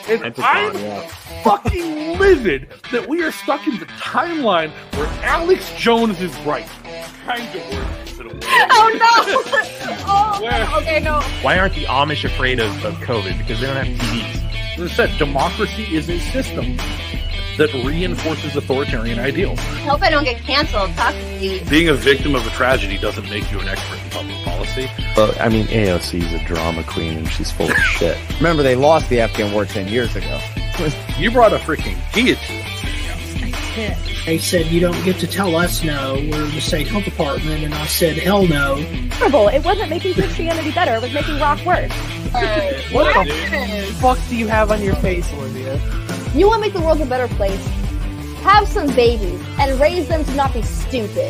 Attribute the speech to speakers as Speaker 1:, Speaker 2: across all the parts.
Speaker 1: And I'm fucking livid that we are stuck in the timeline where Alex Jones is right. Kind of worse.
Speaker 2: Oh no! Oh, okay, no.
Speaker 3: Why aren't the Amish afraid of COVID? Because they don't have TVs.
Speaker 1: As I said, democracy is a system that reinforces authoritarian ideals.
Speaker 2: I hope I don't get canceled. Talk to Steve.
Speaker 1: Being a victim of a tragedy doesn't make you an expert in public policy.
Speaker 4: Well, I mean, AOC is a drama queen and she's full of shit.
Speaker 5: Remember, they lost the Afghan war 10 years ago.
Speaker 1: You brought a freaking kid to us.
Speaker 6: They said, you don't get to tell us no, we're the state health department, and I said, hell no.
Speaker 7: It wasn't making Christianity better, it was making rock worse.
Speaker 8: What the fuck do you have on your face, Olivia?
Speaker 2: You want to make the world a better place? Have some babies and raise them to not be stupid.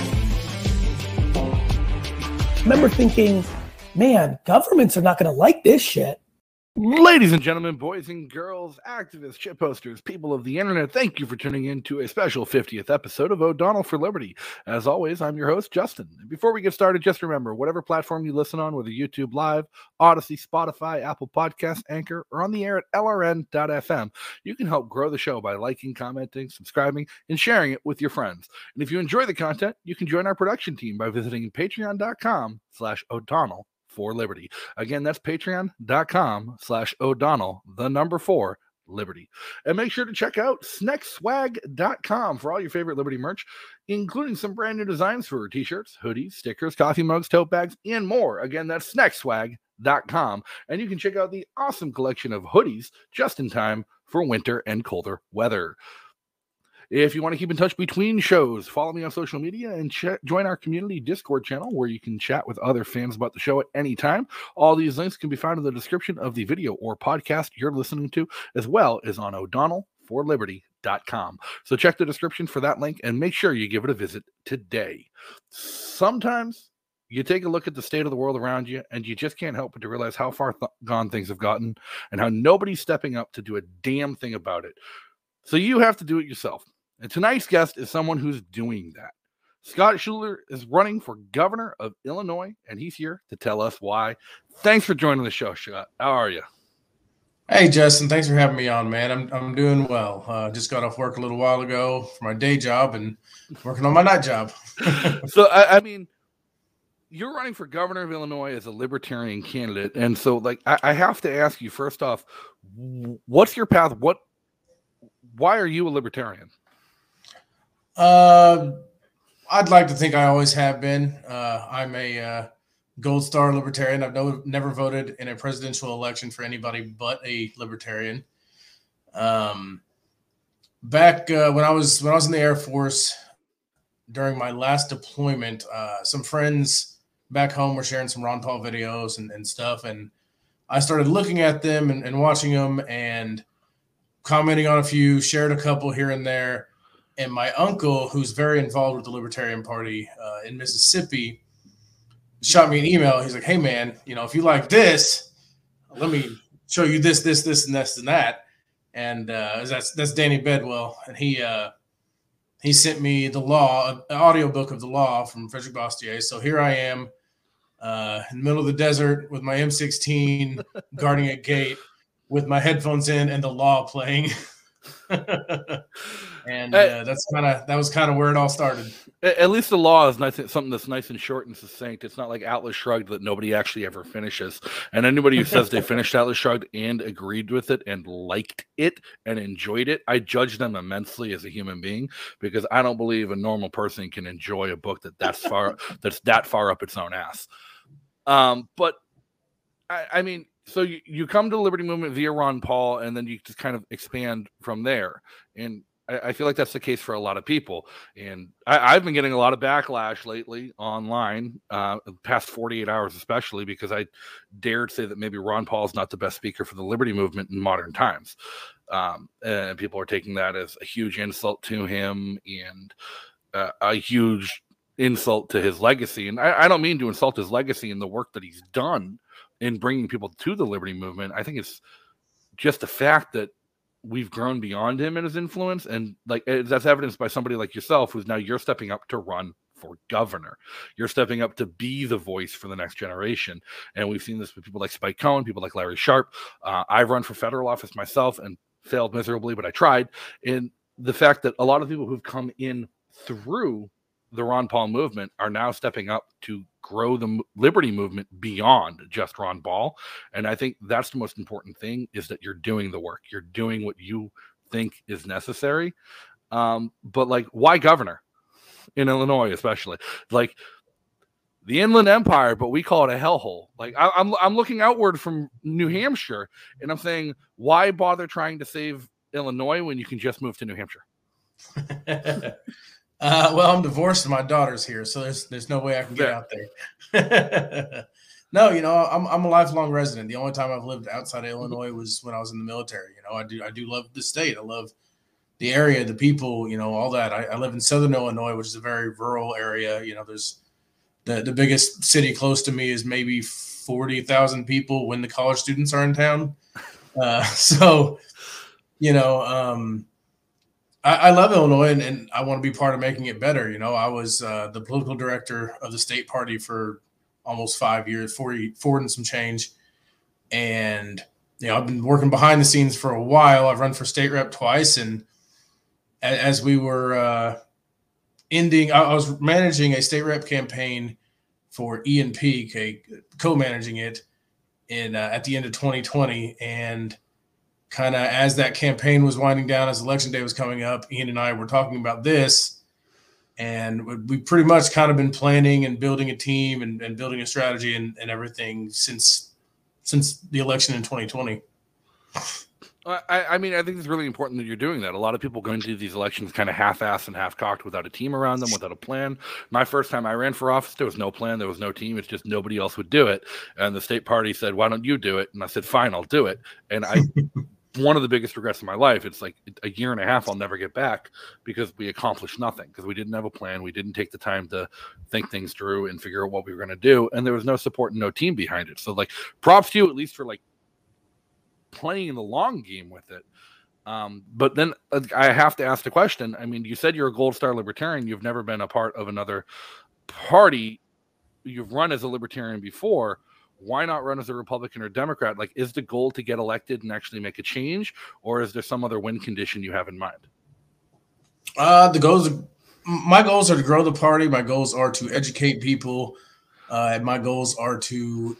Speaker 6: I remember thinking, man, governments are not going to like this shit.
Speaker 1: Ladies and gentlemen, boys and girls, activists, shitposters, people of the internet, thank you for tuning in to a special 50th episode of O'Donnell for Liberty. As always, I'm your host, Justin. And before we get started, just remember, whatever platform you listen on, whether YouTube Live, Odyssey, Spotify, Apple Podcasts, Anchor, or on the air at lrn.fm, you can help grow the show by liking, commenting, subscribing, and sharing it with your friends. And if you enjoy the content, you can join our production team by visiting patreon.com/O'Donnell for Liberty. Again, that's patreon.com/O'Donnell, the number 4, Liberty. And make sure to check out snexswag.com for all your favorite Liberty merch, including some brand new designs for t-shirts, hoodies, stickers, coffee mugs, tote bags, and more. Again, that's snexswag.com. And you can check out the awesome collection of hoodies just in time for winter and colder weather. If you want to keep in touch between shows, follow me on social media and join our community Discord channel where you can chat with other fans about the show at any time. All these links can be found in the description of the video or podcast you're listening to, as well as on o'donnellforliberty.com. So check the description for that link and make sure you give it a visit today. Sometimes you take a look at the state of the world around you and you just can't help but to realize how far gone things have gotten and how nobody's stepping up to do a damn thing about it. So you have to do it yourself. And tonight's guest is someone who's doing that. Scott Schuler is running for governor of Illinois, and he's here to tell us why. Thanks for joining the show, Scott. How are you?
Speaker 9: Hey, Justin. Thanks for having me on, man. I'm doing well. Just got off work a little while ago for my day job and working on my night job.
Speaker 1: So, I mean, you're running for governor of Illinois as a libertarian candidate. And so, like, I have to ask you, first off, what's your path? Why are you a libertarian?
Speaker 9: I'd like to think I always have been. I'm a Gold Star libertarian. I've never voted in a presidential election for anybody but a libertarian. Back when I was in the Air Force during my last deployment, some friends back home were sharing some Ron Paul videos and stuff, and I started looking at them and watching them and commenting on a few, shared a couple here and there. And my uncle, who's very involved with the Libertarian Party in Mississippi, shot me an email. He's like, hey, man, if you like this, let me show you this, and this, and that. And that's Danny Bedwell. And he sent me the law, an audiobook of the law from Frederick Bastiat. So here I am in the middle of the desert with my M16 guarding a gate with my headphones in and the law playing. And that was kind of where it all started.
Speaker 1: At least the law is nice, something that's nice and short and succinct. It's not like Atlas Shrugged that nobody actually ever finishes. And anybody who says they finished Atlas Shrugged and agreed with it and liked it and enjoyed it, I judge them immensely as a human being, because I don't believe a normal person can enjoy a book that's that far up its own ass. But I mean, so you come to the Liberty Movement via Ron Paul, and then you just kind of expand from there. And I feel like that's the case for a lot of people. And I've been getting a lot of backlash lately online, the past 48 hours especially, because I dared say that maybe Ron Paul is not the best speaker for the Liberty Movement in modern times. And people are taking that as a huge insult to him and a huge insult to his legacy. And I don't mean to insult his legacy and the work that he's done in bringing people to the Liberty Movement. I think it's just the fact that we've grown beyond him and his influence. And like that's evidenced by somebody like yourself, who's now you're stepping up to run for governor. You're stepping up to be the voice for the next generation. And we've seen this with people like Spike Cohen, people like Larry Sharp. I've run for federal office myself and failed miserably, but I tried. And the fact that a lot of people who've come in through the Ron Paul movement are now stepping up to grow the liberty movement beyond just Ron Paul. And I think that's the most important thing, is that you're doing the work. You're doing what you think is necessary. But like, why governor in Illinois, especially? Like, the Inland Empire, but we call it a hellhole. Like, I'm looking outward from New Hampshire, and I'm saying, why bother trying to save Illinois when you can just move to New Hampshire?
Speaker 9: Well, I'm divorced and my daughter's here, so there's no way I can get out there. No, I'm a lifelong resident. The only time I've lived outside of Illinois was when I was in the military. I do love the state. I love the area, the people, all that. I live in Southern Illinois, which is a very rural area. There's the biggest city close to me is maybe 40,000 people when the college students are in town. I love Illinois, and I want to be part of making it better. I was the political director of the state party for almost 5 years, 4 and some change. And, I've been working behind the scenes for a while. I've run for state rep twice. And as we were I was managing a state rep campaign for ENP, co-managing it at the end of 2020. And kind of as that campaign was winding down, as election day was coming up, Ian and I were talking about this, and we pretty much kind of been planning and building a team and building a strategy and everything since the election in 2020.
Speaker 1: I mean, I think it's really important that you're doing that. A lot of people go into these elections kind of half-assed and half-cocked, without a team around them, without a plan. My first time I ran for office, there was no plan, there was no team. It's just nobody else would do it. And the state party said, "Why don't you do it?" And I said, "Fine, I'll do it." And one of the biggest regrets of my life, it's like a year and a half I'll never get back, because we accomplished nothing, because we didn't have a plan. We didn't take the time to think things through and figure out what we were going to do. And there was no support and no team behind it. So like, props to you, at least for like playing the long game with it. But then I have to ask the question. I mean, you said you're a Gold Star Libertarian. You've never been a part of another party. You've run as a Libertarian before. Why not run as a Republican or Democrat? Like, is the goal to get elected and actually make a change, or is there some other win condition you have in mind?
Speaker 9: My goals are to grow the party. My goals are to educate people. And my goals are to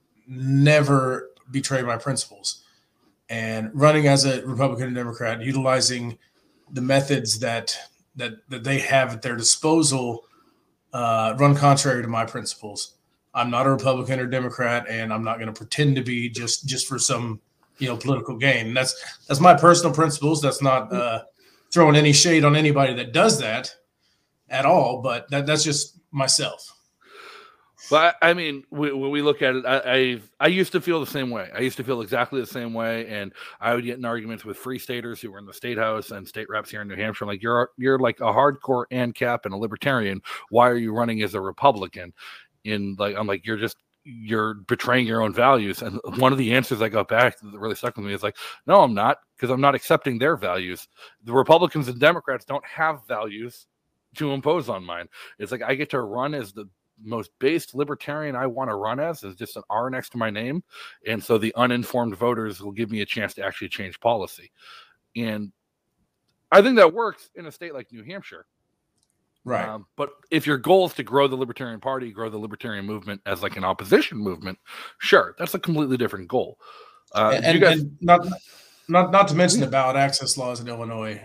Speaker 9: never betray my principles. And running as a Republican and Democrat, utilizing the methods that they have at their disposal, run contrary to my principles. I'm not a Republican or Democrat, and I'm not going to pretend to be just for some, political gain. And that's my personal principles. That's not throwing any shade on anybody that does that at all, but that's just myself.
Speaker 1: But I mean, when we look at it, I used to feel the same way. I used to feel exactly the same way, and I would get in arguments with free staters who were in the state house and state reps here in New Hampshire. I'm like, you're like a hardcore ANCAP and a Libertarian. Why are you running as a Republican? I'm like, you're betraying your own values. And one of the answers I got back that really stuck with me is like, no, I'm not, because I'm not accepting their values. The Republicans and Democrats don't have values to impose on mine. It's like, I get to run as the most based Libertarian I want to run as, is just an R next to my name. And so the uninformed voters will give me a chance to actually change policy. And I think that works in a state like New Hampshire.
Speaker 9: Right.
Speaker 1: But if your goal is to grow the Libertarian Party, grow the Libertarian movement as like an opposition movement, sure, that's a completely different goal.
Speaker 9: And not to mention the ballot access laws in Illinois.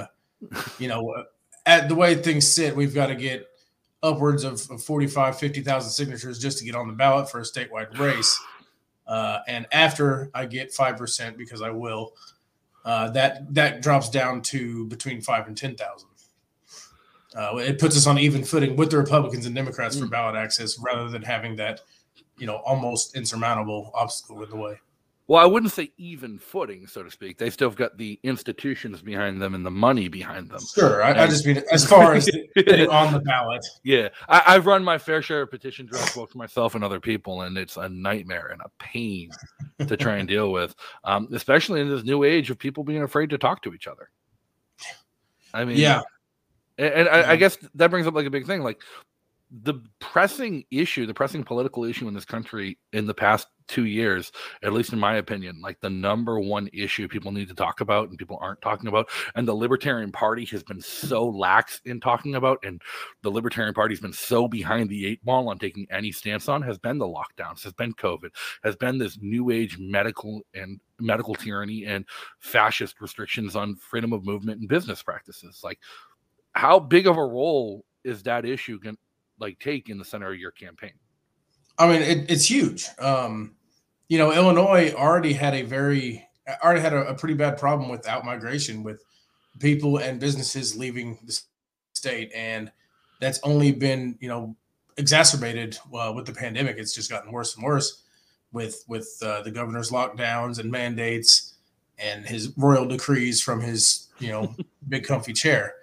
Speaker 9: At the way things sit, we've got to get upwards of 45, 50,000 signatures just to get on the ballot for a statewide race. And after I get 5%, because I will, that drops down to between 5 and 10,000. It puts us on even footing with the Republicans and Democrats for ballot access, rather than having that, almost insurmountable obstacle in the way.
Speaker 1: Well, I wouldn't say even footing, so to speak. They still have got the institutions behind them and the money behind them.
Speaker 9: Sure. I just mean as far as getting on the ballot.
Speaker 1: Yeah. I've run my fair share of petition drives, both for myself and other people, and it's a nightmare and a pain to try and deal with, especially in this new age of people being afraid to talk to each other. I mean,
Speaker 9: yeah.
Speaker 1: And I guess that brings up like a big thing, like the pressing political issue in this country in the past 2 years, at least in my opinion, like the number one issue people need to talk about and people aren't talking about, and the Libertarian Party has been so lax in talking about, and the Libertarian Party's been so behind the 8 ball on taking any stance on, has been the lockdowns, has been COVID, has been this new age medical tyranny and fascist restrictions on freedom of movement and business practices. Like, how big of a role is that issue going to take in the center of your campaign?
Speaker 9: I mean, it's huge. Illinois already had a pretty bad problem with outmigration, with people and businesses leaving the state, and that's only been exacerbated with the pandemic. It's just gotten worse and worse with the governor's lockdowns and mandates and his royal decrees from his big comfy chair.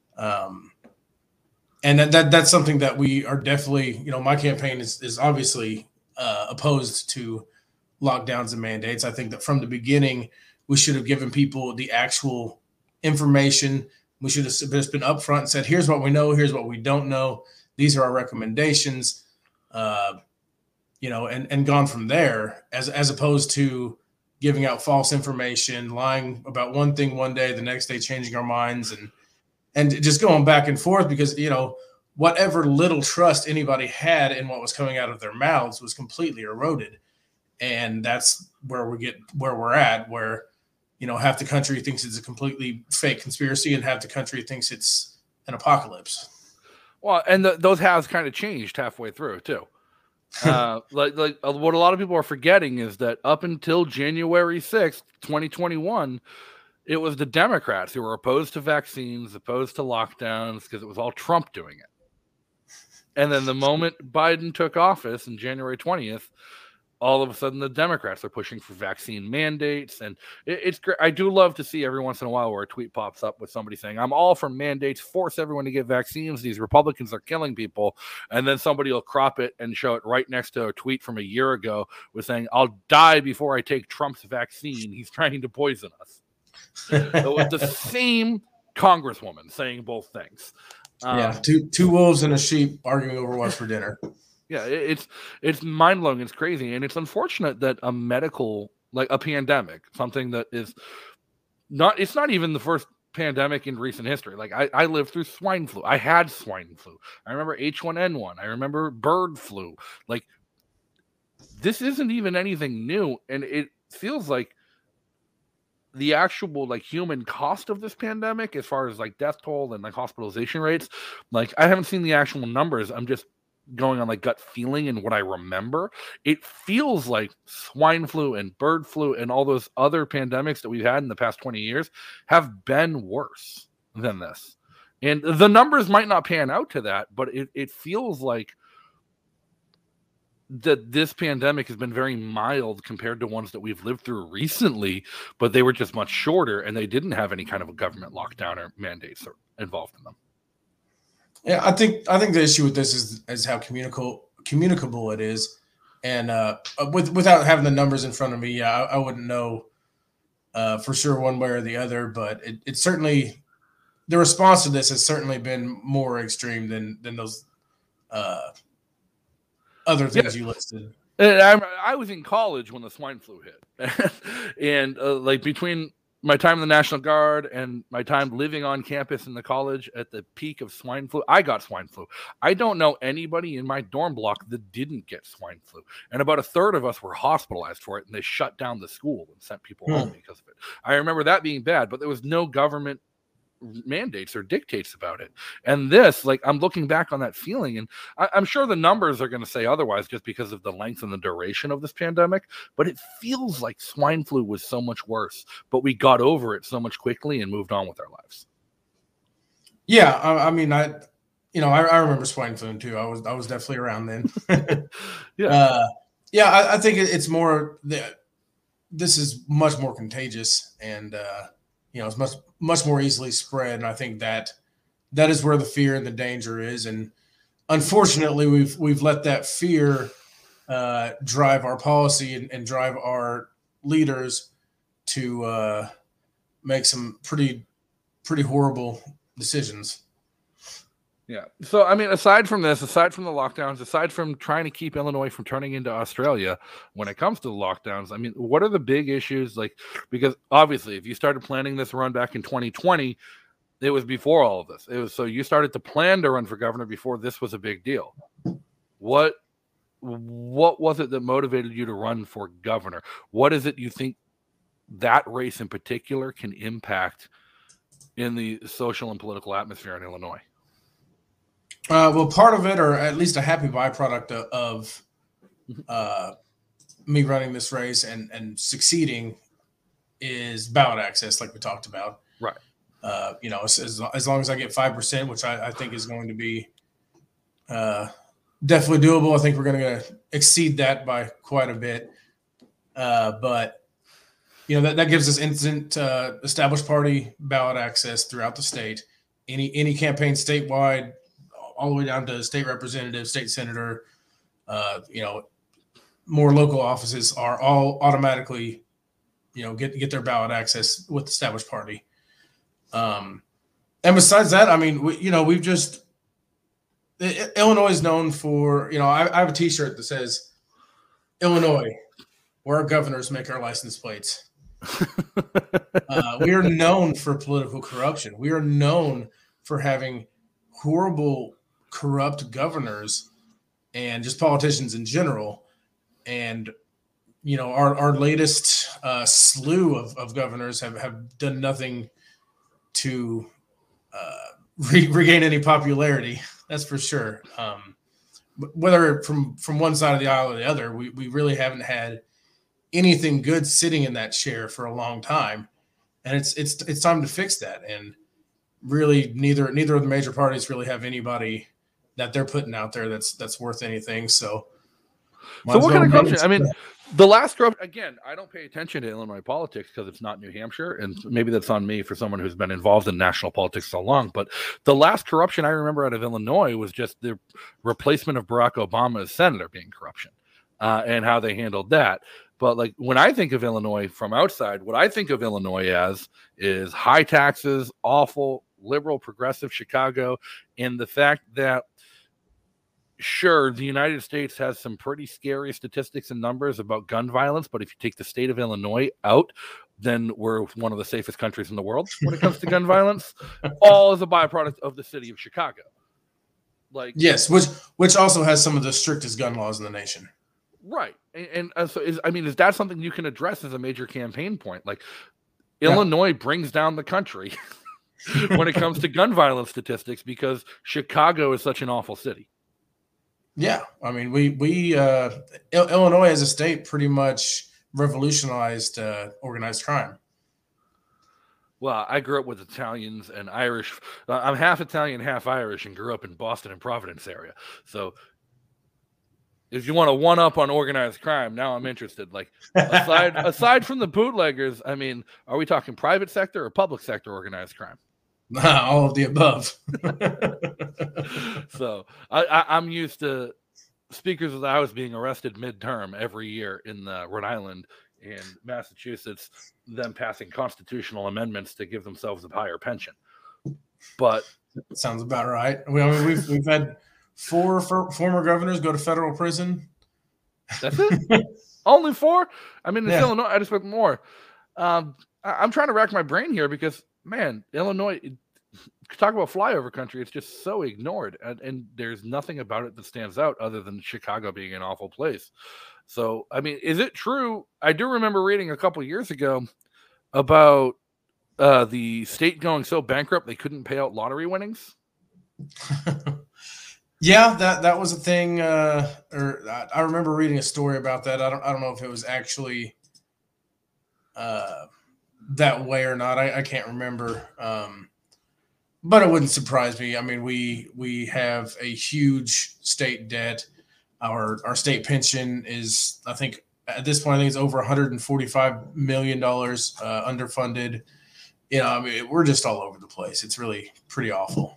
Speaker 9: And that's something that we are definitely, my campaign is obviously opposed to lockdowns and mandates. I think that from the beginning, we should have given people the actual information. We should have just been upfront and said, here's what we know, here's what we don't know. These are our recommendations, and gone from there, as opposed to giving out false information, lying about one thing one day, the next day changing our minds, and just going back and forth, because, whatever little trust anybody had in what was coming out of their mouths was completely eroded. And that's where we're at, where, half the country thinks it's a completely fake conspiracy and half the country thinks it's an apocalypse.
Speaker 1: Well, and those halves kind of changed halfway through too. Like what a lot of people are forgetting is that up until January 6th, 2021, it was the Democrats who were opposed to vaccines, opposed to lockdowns, because it was all Trump doing it. And then the moment Biden took office on January 20th, all of a sudden the Democrats are pushing for vaccine mandates. And it's great. I do love to see every once in a while where a tweet pops up with somebody saying, I'm all for mandates, force everyone to get vaccines. These Republicans are killing people. And then somebody will crop it and show it right next to a tweet from a year ago with saying, I'll die before I take Trump's vaccine. He's trying to poison us. With the same congresswoman saying both things.
Speaker 9: Two wolves and a sheep arguing over what's for dinner.
Speaker 1: Yeah, it's mind-blowing. It's crazy. And it's unfortunate that a pandemic, something that is it's not even the first pandemic in recent history. Like I lived through swine flu. I had swine flu. I remember H1N1. I remember bird flu. Like, this isn't even anything new. And it feels like the actual human cost of this pandemic, as far as death toll and hospitalization rates, I haven't seen the actual numbers. I'm just going on gut feeling and what I remember. It feels like swine flu and bird flu and all those other pandemics that we've had in the past 20 years have been worse than this. And the numbers might not pan out to that, but it feels like that this pandemic has been very mild compared to ones that we've lived through recently, but they were just much shorter and they didn't have any kind of a government lockdown or mandates involved in them.
Speaker 9: Yeah, I think the issue with this is how communicable it is, and without having the numbers in front of me, I wouldn't know for sure one way or the other. But it certainly, the response to this has certainly been more extreme than those other things you listed.
Speaker 1: And I was in college when the swine flu hit, and between my time in the National Guard and my time living on campus in the college at the peak of swine flu, I got swine flu. I don't know anybody in my dorm block that didn't get swine flu. And about a third of us were hospitalized for it, and they shut down the school and sent people home because of it. I remember that being bad, but there was no government mandates or dictates about it. And this, I'm looking back on that feeling, and I'm sure the numbers are going to say otherwise just because of the length and the duration of this pandemic, but it feels like swine flu was so much worse, but we got over it so much quickly and moved on with our lives.
Speaker 9: Yeah, I mean, I remember swine flu too. I was definitely around then. I think it's more that this is much more contagious, and it's much more easily spread. And I think that is where the fear and the danger is. And unfortunately, we've let that fear drive our policy and drive our leaders to make some pretty horrible decisions.
Speaker 1: Yeah. So, I mean, aside from this, aside from the lockdowns, aside from trying to keep Illinois from turning into Australia when it comes to the lockdowns, I mean, what are the big issues? Like, because obviously, if you started planning this run back in 2020, it was before all of this. It was so you started to plan to run for governor before this was a big deal. What was it that motivated you to run for governor? What is it you think that race in particular can impact in the social and political atmosphere in Illinois?
Speaker 9: Well, part of it, or at least a happy byproduct of me running this race and succeeding, is ballot access, like we talked about.
Speaker 1: Right.
Speaker 9: As long as I get 5%, which I think is going to be definitely doable. I think we're going to exceed that by quite a bit. But that gives us instant established party ballot access throughout the state. Any campaign statewide, all the way down to state representative, state senator, more local offices are all automatically, get their ballot access with the established party. And besides that, I mean, Illinois is known for, I have a T-shirt that says, Illinois, where our governors make our license plates. We are known for political corruption. We are known for having horrible, corrupt governors and just politicians in general. And, our latest slew of governors have done nothing to regain any popularity. That's for sure. Whether from one side of the aisle or the other, we really haven't had anything good sitting in that chair for a long time, and it's time to fix that. And really, neither of the major parties really have anybody that they're putting out there that's worth anything. So
Speaker 1: what kind of corruption? I mean, the last corruption, again, I don't pay attention to Illinois politics because it's not New Hampshire, and maybe that's on me for someone who's been involved in national politics so long. But the last corruption I remember out of Illinois was just the replacement of Barack Obama as senator being corruption, and how they handled that. But like when I think of Illinois from outside, what I think of Illinois as is high taxes, awful, liberal, progressive Chicago, and the fact that, sure, the United States has some pretty scary statistics and numbers about gun violence, but if you take the state of Illinois out, then we're one of the safest countries in the world when it comes to gun violence, all as a byproduct of the city of Chicago. Like,
Speaker 9: yes, which also has some of the strictest gun laws in the nation.
Speaker 1: Right. And so is that something you can address as a major campaign point? Like, Illinois brings down the country when it comes to gun violence statistics because Chicago is such an awful city.
Speaker 9: Yeah. I mean, we Illinois as a state pretty much revolutionized organized crime.
Speaker 1: Well, I grew up with Italians and Irish. I'm half Italian, half Irish, and grew up in Boston and Providence area. So if you want to one up on organized crime, now I'm interested. Like, aside from the bootleggers, I mean, are we talking private sector or public sector organized crime?
Speaker 9: All of the above.
Speaker 1: So I'm used to speakers of the House being arrested midterm every year in Rhode Island and Massachusetts, them passing constitutional amendments to give themselves a higher pension. But
Speaker 9: sounds about right. We've had 4 former governors go to federal prison.
Speaker 1: That's it? Only 4? I mean, in Illinois, I expect more. I'm trying to rack my brain here because, man, Illinois, talk about flyover country, it's just so ignored. And there's nothing about it that stands out other than Chicago being an awful place. So, I mean, is it true? I do remember reading a couple years ago about the state going so bankrupt they couldn't pay out lottery winnings.
Speaker 9: Yeah, that was a thing. Or I remember reading a story about that. I don't know if it was actually that way or not. I can't remember. But it wouldn't surprise me. I mean, we have a huge state debt. Our state pension is, I think, at this point, I think it's over $145 million underfunded. I mean, we're just all over the place. It's really pretty awful.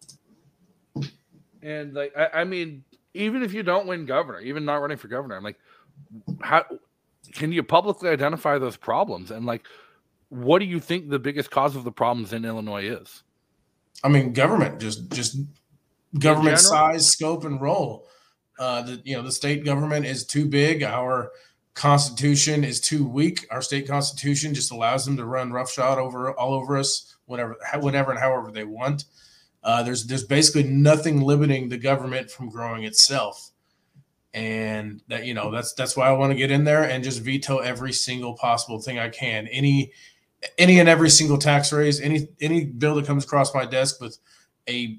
Speaker 1: And like, I mean, even if you don't win governor, even not running for governor, I'm like, how can you publicly identify those problems? And like, what do you think the biggest cause of the problems in Illinois is?
Speaker 9: I mean, government just government size, scope, and role. The state government is too big. Our Constitution is too weak. Our state constitution just allows them to run roughshod all over us whenever and however they want. There's basically nothing limiting the government from growing itself, and that's why I want to get in there and just veto every single possible thing I can. Any and every single tax raise, any bill that comes across my desk with a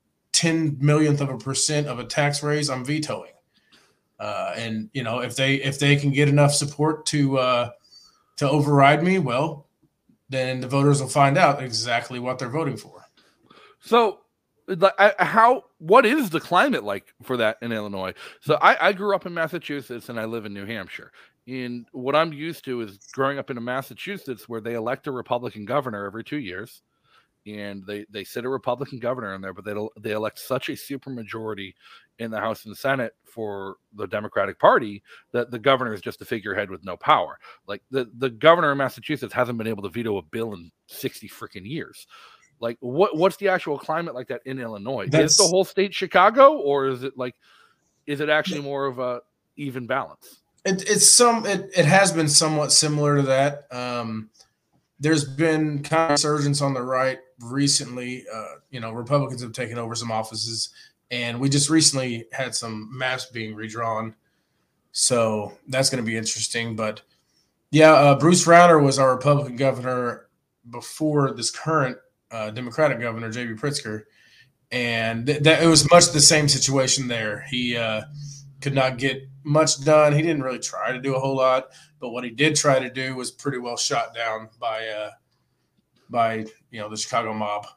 Speaker 9: 0.10% of a tax raise, I'm vetoing. And if they can get enough support to override me, well, then the voters will find out exactly what they're voting for.
Speaker 1: So, what is the climate like for that in Illinois? So I grew up in Massachusetts and I live in New Hampshire. And what I'm used to is growing up in Massachusetts, where they elect a Republican governor every 2 years. And they sit a Republican governor in there, but they elect such a supermajority in the House and Senate for the Democratic Party that the governor is just a figurehead with no power. Like the governor of Massachusetts hasn't been able to veto a bill in 60 freaking years. Like what's the actual climate like that in Illinois? Is the whole state Chicago, or is it actually more of a even balance?
Speaker 9: It has been somewhat similar to that. There's been kind of resurgence on the right recently. Republicans have taken over some offices, and we just recently had some maps being redrawn. So that's going to be interesting. But yeah, Bruce Rauner was our Republican governor before this current Democratic governor, J.B. Pritzker. And that it was much the same situation there. He could not get much done. He didn't really try to do a whole lot, but what he did try to do was pretty well shot down by the Chicago mob.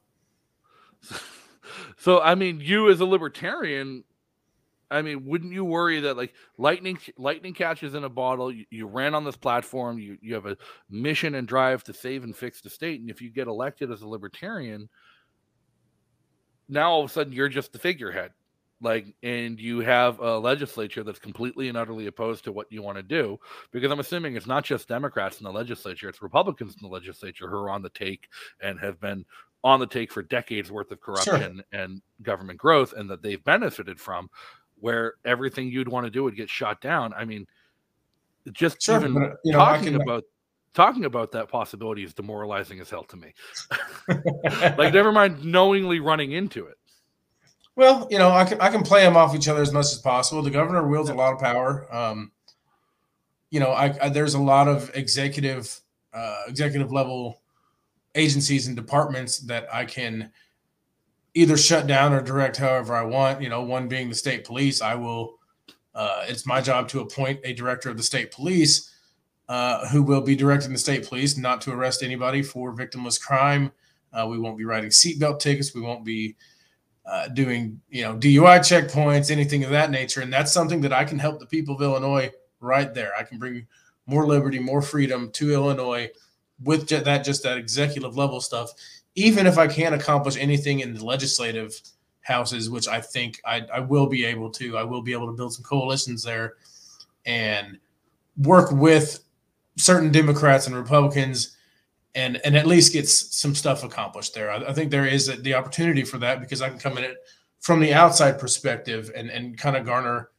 Speaker 1: So, I mean, you as a libertarian, I mean, wouldn't you worry that like lightning catches in a bottle? You ran on this platform. You have a mission and drive to save and fix the state, and if you get elected as a libertarian, now all of a sudden you're just the figurehead. And you have a legislature that's completely and utterly opposed to what you want to do, because I'm assuming it's not just Democrats in the legislature, it's Republicans in the legislature who are on the take and have been on the take for decades worth of corruption and government growth, and that they've benefited from, where everything you'd want to do would get shot down. I mean, just talking about that possibility is demoralizing as hell to me. Never mind knowingly running into it.
Speaker 9: Well, I can play them off each other as much as possible. The governor wields a lot of power. There's a lot of executive level agencies and departments that I can either shut down or direct however I want. One being the state police. I will. It's my job to appoint a director of the state police who will be directing the state police not to arrest anybody for victimless crime. We won't be writing seatbelt tickets. We won't be doing DUI checkpoints, anything of that nature. And that's something that I can help the people of Illinois right there. I can bring more liberty, more freedom to Illinois with that executive level stuff, even if I can't accomplish anything in the legislative houses, which I think I will be able to. I will be able to build some coalitions there and work with certain Democrats and Republicans and at least get some stuff accomplished there. I think there is the opportunity for that, because I can come in it from the outside perspective and kind of garner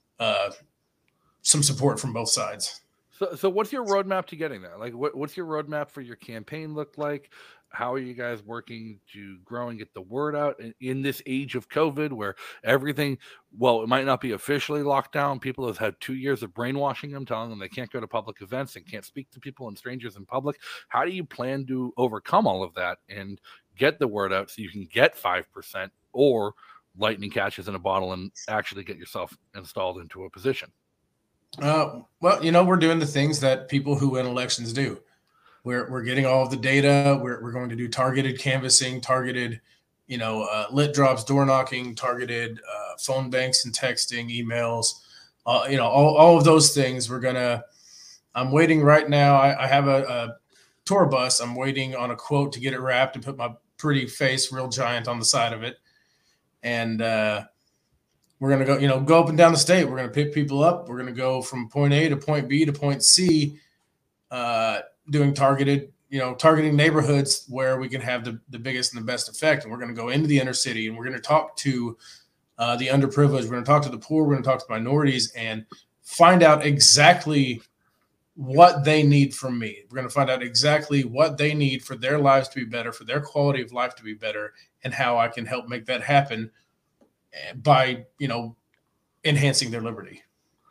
Speaker 9: some support from both sides.
Speaker 1: So what's your roadmap to getting there? What's your roadmap for your campaign look like? How are you guys working to grow and get the word out in this age of COVID, where everything, it might not be officially locked down. People have had 2 years of brainwashing them, telling them they can't go to public events and can't speak to people and strangers in public. How do you plan to overcome all of that and get the word out so you can get 5% or lightning catches in a bottle and actually get yourself installed into a position?
Speaker 9: We're doing the things that people who win elections do. We're getting all of the data. We're going to do targeted canvassing, targeted, lit drops, door knocking, targeted phone banks and texting, emails, all of those things. I'm waiting right now. I have a tour bus. I'm waiting on a quote to get it wrapped and put my pretty face, real giant, on the side of it. And we're going to go up and down the state. We're going to pick people up. We're going to go from point A to point B to point C, doing targeted targeting neighborhoods where we can have the biggest and the best effect. And we're going to go into the inner city, and we're going to talk to the underprivileged. We're going to talk to the poor. We're going to talk to minorities and find out exactly what they need from me. We're going to find out exactly what they need for their lives to be better, for their quality of life to be better, and how I can help make that happen by, enhancing their liberty.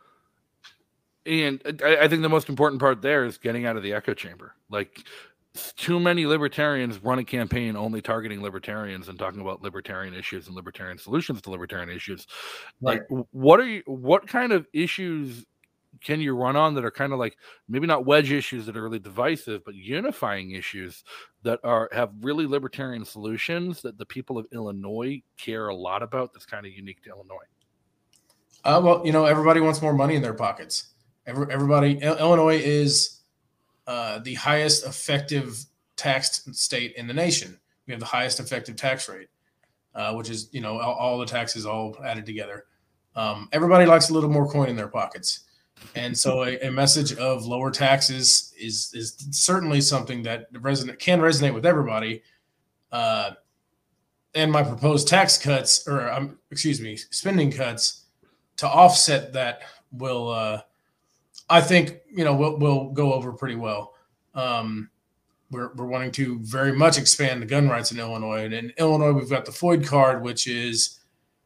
Speaker 1: And I think the most important part there is getting out of the echo chamber. Like, too many libertarians run a campaign only targeting libertarians and talking about libertarian issues and libertarian solutions to libertarian issues.
Speaker 9: Right.
Speaker 1: Like, what kind of issues can you run on that are kind of like maybe not wedge issues that are really divisive, but unifying issues that have really libertarian solutions that the people of Illinois care a lot about? That's kind of unique to Illinois.
Speaker 9: Well, everybody wants more money in their pockets. Illinois is the highest effective taxed state in the nation. We have the highest effective tax rate, which is, all the taxes all added together. Everybody likes a little more coin in their pockets. And so a message of lower taxes is certainly something that can resonate with everybody. And my proposed tax cuts, spending cuts to offset that will, I think, will go over pretty well. We're wanting to very much expand the gun rights in Illinois. And in Illinois, we've got the FOID card, which is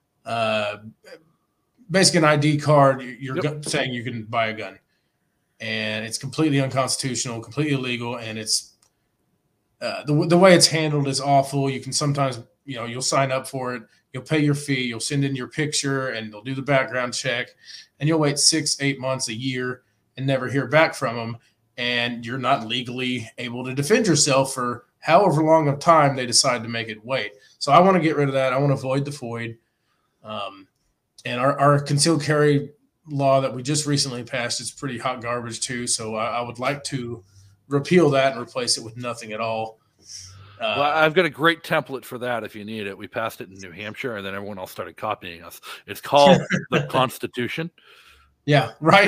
Speaker 9: basically an ID card. You're saying you can buy a gun, and it's completely unconstitutional, completely illegal, and it's the way it's handled is awful. You can sometimes, you'll sign up for it, you'll pay your fee, you'll send in your picture, and they'll do the background check, and you'll wait 6-8 months, a year, and never hear back from them, and you're not legally able to defend yourself for however long of time they decide to make it wait. So I want to get rid of that. I want to avoid the FOID. And our concealed carry law that we just recently passed is pretty hot garbage too. So I would like to repeal that and replace it with nothing at all.
Speaker 1: Well, I've got a great template for that if you need it. We passed it in New Hampshire, and then everyone else started copying us. It's called the Constitution.
Speaker 9: Yeah, right.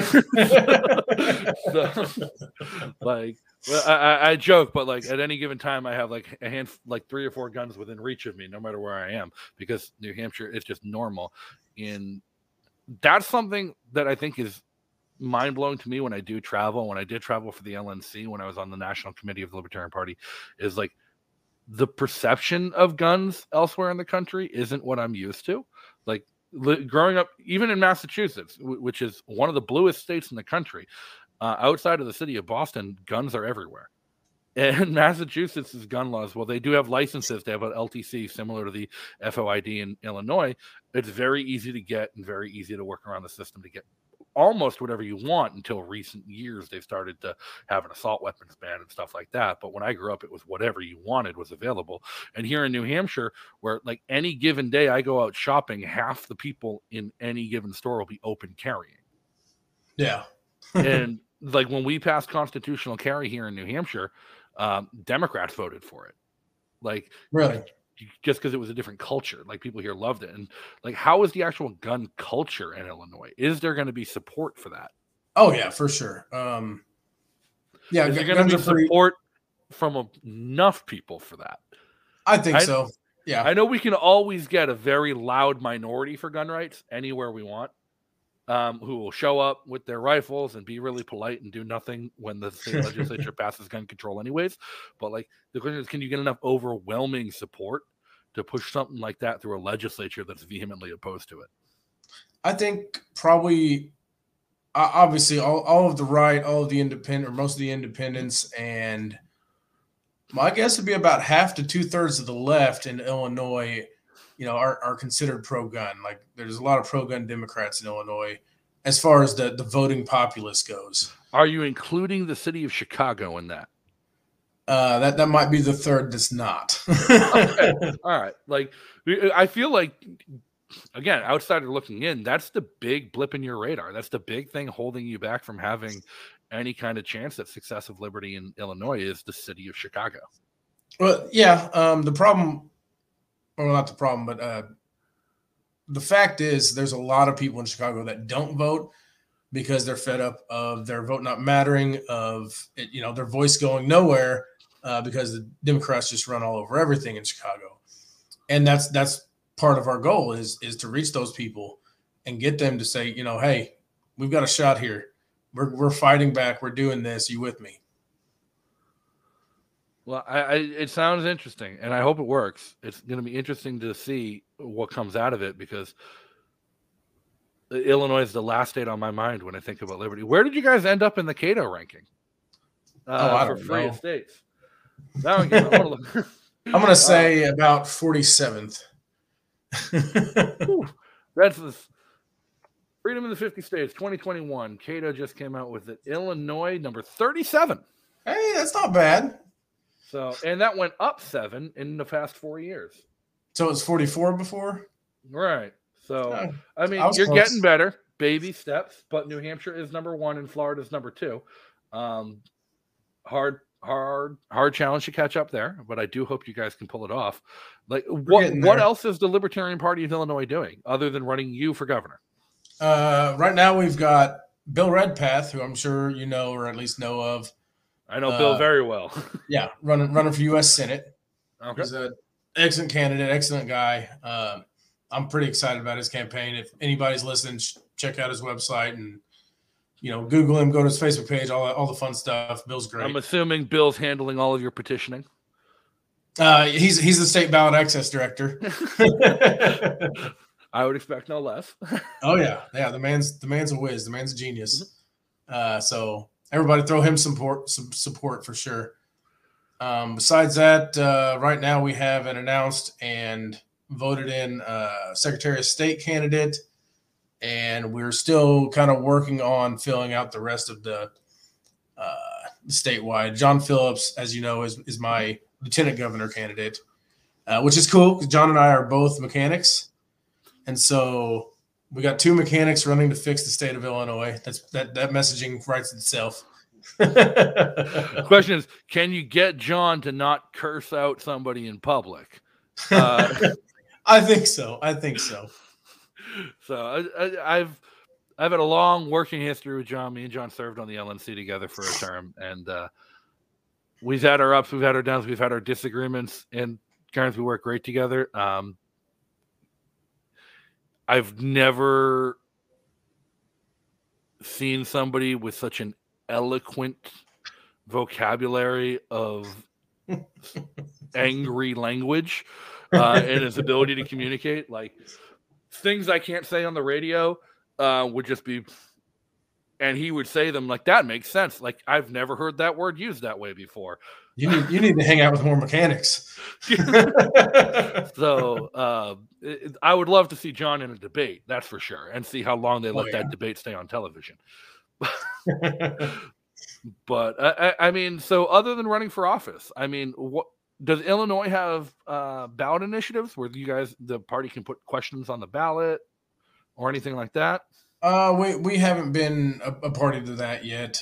Speaker 1: I joke, but like at any given time, I have like 3 or 4 guns within reach of me, no matter where I am, because New Hampshire is just normal. And that's something that I think is mind blowing to me when I do travel. When I did travel for the LNC, when I was on the National Committee of the Libertarian Party, is like the perception of guns elsewhere in the country isn't what I'm used to. Like growing up, even in Massachusetts, which is one of the bluest states in the country, outside of the city of Boston, guns are everywhere. And Massachusetts' gun laws, well, they do have licenses. They have an LTC similar to the FOID in Illinois. It's very easy to get and very easy to work around the system to get almost whatever you want. Until recent years, they've started to have an assault weapons ban and stuff like that. But when I grew up, it was whatever you wanted was available. And here in New Hampshire, where like any given day I go out shopping, half the people in any given store will be open carrying.
Speaker 9: Yeah.
Speaker 1: And like when we passed constitutional carry here in New Hampshire, Democrats voted for it. Like,
Speaker 9: really?
Speaker 1: Just because it was a different culture. Like, people here loved it. And like, how is the actual gun culture in Illinois? Is there going to be support for that?
Speaker 9: Oh yeah, for sure. Yeah,
Speaker 1: is there going to be support from enough people for that?
Speaker 9: I think so. Yeah,
Speaker 1: I know we can always get a very loud minority for gun rights anywhere we want, who will show up with their rifles and be really polite and do nothing when the state legislature passes gun control anyways. But like, the question is, can you get enough overwhelming support to push something like that through a legislature that's vehemently opposed to it?
Speaker 9: I think probably, obviously, all of the right, all of the independent, or most of the independents, and my guess would be about half to 2/3 of the left in Illinois, are considered pro-gun. Like, there's a lot of pro-gun Democrats in Illinois as far as the voting populace goes.
Speaker 1: Are you including the city of Chicago in that?
Speaker 9: That might be the third that's not.
Speaker 1: Okay. All right. Like, I feel like, again, outsider looking in, that's the big blip in your radar. That's the big thing holding you back from having any kind of chance at success of liberty in Illinois is the city of Chicago.
Speaker 9: Well, yeah. The problem, well, not the problem, but the fact is there's a lot of people in Chicago that don't vote because they're fed up of their vote not mattering, of it, their voice going nowhere. because the Democrats just run all over everything in Chicago. And that's part of our goal is to reach those people and get them to say, you know, hey, we've got a shot here. We're fighting back. We're doing this. You with me?
Speaker 1: Well, it sounds interesting, and I hope it works. It's going to be interesting to see what comes out of it, because Illinois is the last state on my mind when I think about liberty. Where did you guys end up in the Cato ranking for free estates? That one,
Speaker 9: I'm going to say about 47th.
Speaker 1: That's the Freedom in the 50 States 2021. Cato just came out with it. Illinois, number 37.
Speaker 9: Hey, that's not bad.
Speaker 1: So, and that went up 7 in the past 4 years.
Speaker 9: So it's 44 before?
Speaker 1: Right. So,
Speaker 9: Yeah,
Speaker 1: I mean, you're getting better. Baby steps. But New Hampshire is number 1 and Florida is number 2. Hard challenge to catch up there, but I do hope you guys can pull it off. Like, what else is the Libertarian Party of Illinois doing other than running you for governor?
Speaker 9: Right now we've got Bill Redpath, who I'm sure you know or at least know of.
Speaker 1: I know Bill very well.
Speaker 9: Yeah, running for U.S. Senate.
Speaker 1: Okay.
Speaker 9: He's an excellent candidate, excellent guy. I'm pretty excited about his campaign. If anybody's listening, check out his website and, you know, Google him, go to his Facebook page, all the fun stuff. Bill's great.
Speaker 1: I'm assuming Bill's handling all of your petitioning.
Speaker 9: He's the state ballot access director.
Speaker 1: I would expect no less.
Speaker 9: Oh yeah. The man's a whiz. The man's a genius. So everybody throw him some support for sure. Besides that, right now we have an announced and voted in Secretary of State candidate, and we're still kind of working on filling out the rest of the statewide. John Phillips, as you know, is my lieutenant governor candidate, which is cool because John and I are both mechanics. And so we got 2 mechanics running to fix the state of Illinois. That messaging writes itself.
Speaker 1: The question is, can you get John to not curse out somebody in public?
Speaker 9: I think so.
Speaker 1: So I've had a long working history with John. Me and John served on the LNC together for a term, and we've had our ups, we've had our downs, we've had our disagreements, and we work great together. I've never seen somebody with such an eloquent vocabulary of angry language and his ability to communicate. Like, things I can't say on the radio would just be, and he would say them like, that makes sense. Like, I've never heard that word used that way before.
Speaker 9: You need to hang out with more mechanics.
Speaker 1: So I would love to see John in a debate, that's for sure, and see how long they let that debate stay on television. But I mean, so other than running for office, I mean, what does Illinois have ballot initiatives where you guys, the party, can put questions on the ballot or anything like that?
Speaker 9: We haven't been a party to that yet.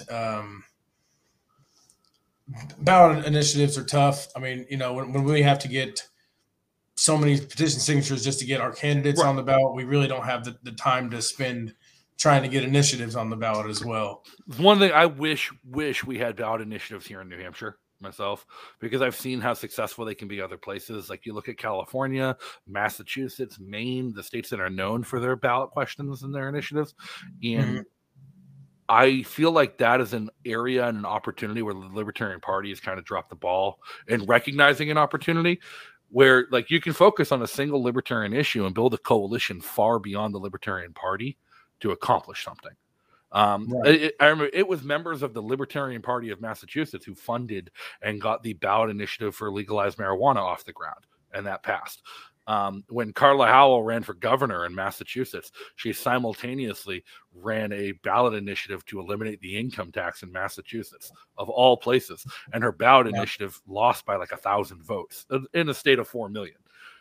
Speaker 9: Ballot initiatives are tough. I mean, you know, when we have to get so many petition signatures just to get our candidates on the ballot, we really don't have the time to spend trying to get initiatives on the ballot as well.
Speaker 1: One thing I wish we had ballot initiatives here in New Hampshire myself, because I've seen how successful they can be other places. Like, you look at California, Massachusetts, Maine, the states that are known for their ballot questions and their initiatives. And I feel like that is an area and an opportunity where the Libertarian Party has kind of dropped the ball in recognizing an opportunity where, like, you can focus on a single libertarian issue and build a coalition far beyond the Libertarian Party to accomplish something. I remember it was members of the Libertarian Party of Massachusetts who funded and got the ballot initiative for legalized marijuana off the ground, and that passed. When Carla Howell ran for governor in Massachusetts, she simultaneously ran a ballot initiative to eliminate the income tax in Massachusetts, of all places. And her ballot initiative lost by like 1,000 votes in a state of 4 million.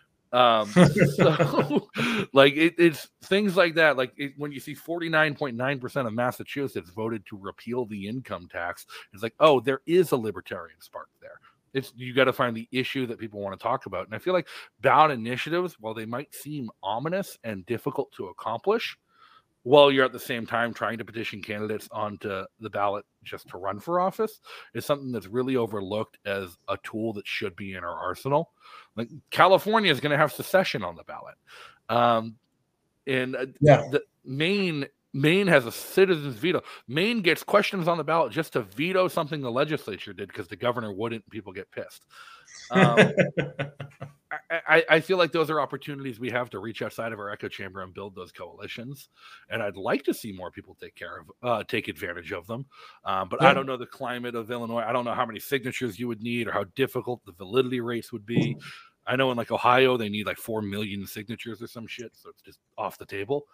Speaker 1: So, like, it's things like that. Like, when you see 49.9% of Massachusetts voted to repeal the income tax, it's like, oh, there is a libertarian spark there. You got to find the issue that people want to talk about. And I feel like ballot initiatives, while they might seem ominous and difficult to accomplish, while you're at the same time trying to petition candidates onto the ballot just to run for office is something that's really overlooked as a tool that should be in our arsenal. Like California is going to have secession on the ballot. The Maine has a citizen's veto. Maine gets questions on the ballot just to veto something the legislature did because the governor wouldn't, and people get pissed. I feel like those are opportunities we have to reach outside of our echo chamber and build those coalitions. And I'd like to see more people take advantage of them. But I don't know the climate of Illinois. I don't know how many signatures you would need or how difficult the validity rates would be. I know in like Ohio, they need like 4 million signatures or some shit. So it's just off the table.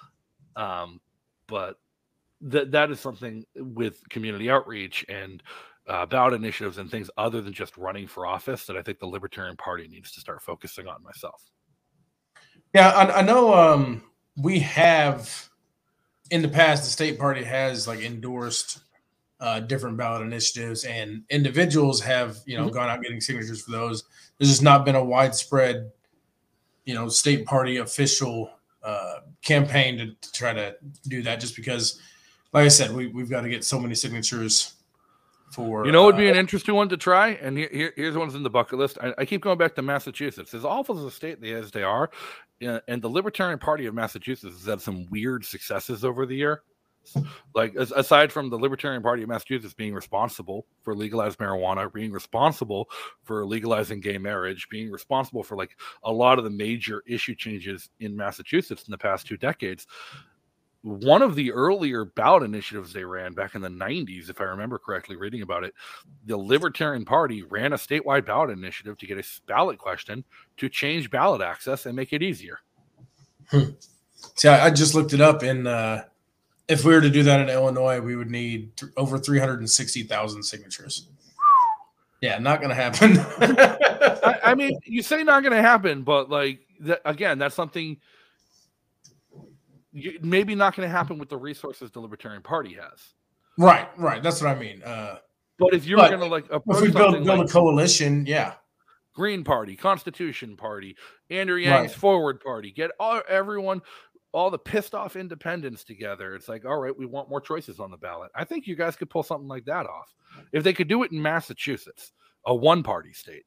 Speaker 1: But that is something with community outreach and ballot initiatives and things other than just running for office that I think the Libertarian Party needs to start focusing on myself.
Speaker 9: Yeah, I know we have in the past, the state party has like endorsed different ballot initiatives and individuals have, gone out getting signatures for those. There's just not been a widespread, state party official campaign to try to do that just because, like I said, we've got to get so many signatures for,
Speaker 1: it would be an interesting one to try. And here's one's in the bucket list. I keep going back to Massachusetts. As awful as a state as they are, and the Libertarian Party of Massachusetts has had some weird successes over the year. Like aside from the Libertarian Party of Massachusetts being responsible for legalized marijuana, being responsible for legalizing gay marriage, being responsible for like a lot of the major issue changes in Massachusetts in the past 2 decades. One of the earlier ballot initiatives they ran back in the 90s, if I remember correctly, reading about it, the Libertarian Party ran a statewide ballot initiative to get a ballot question to change ballot access and make it easier.
Speaker 9: See, I just looked it up, and if we were to do that in Illinois, we would need over 360,000 signatures. Yeah, not going to happen.
Speaker 1: I mean, you say not going to happen, but like again, that's something maybe not going to happen with the resources the Libertarian Party has.
Speaker 9: Right. That's what I mean.
Speaker 1: But if you're going to like approach
Speaker 9: if we build a coalition, yeah.
Speaker 1: Green Party, Constitution Party, Andrew Yang's Forward Party, get everyone, all the pissed off independents together. It's like, all right, we want more choices on the ballot. I think you guys could pull something like that off. If they could do it in Massachusetts, a one-party state,